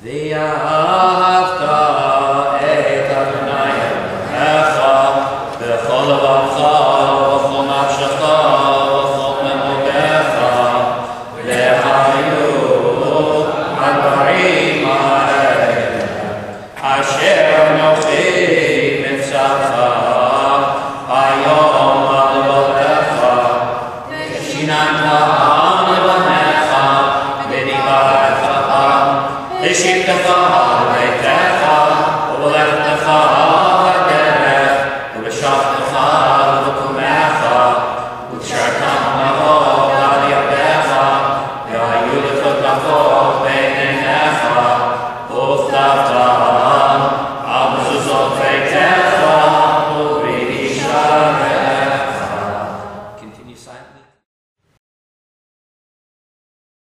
ואהבת את אדוני אלוהיך בכל לבבך ובכל נפשך ובכל מאודיך, והיו הדברים האלה אשר אנוכי מצווך היום על לבבך, ושיננת לבניך ודיברת לשבתך לביתך וללכתך בדרך ולשבתך ולקומך וקשרתם מאוד על ידיך והיו לך טובות